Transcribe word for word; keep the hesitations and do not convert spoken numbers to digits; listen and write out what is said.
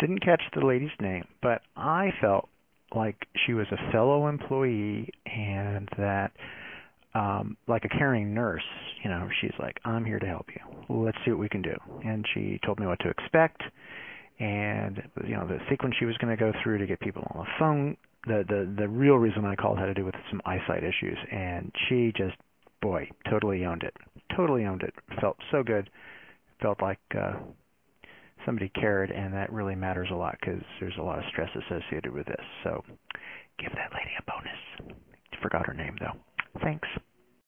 didn't catch the lady's name, but I felt like she was a fellow employee and that um like a caring nurse, you know, she's like, I'm here to help you. Let's see what we can do. And she told me what to expect and you know the sequence she was going to go through to get people on the phone. The the the real reason I called had to do with some eyesight issues, and she just, boy, totally owned it. Totally owned it. Felt so good. Felt like uh somebody cared, and that really matters a lot because there's a lot of stress associated with this. So give that lady a bonus. Forgot her name though. Thanks.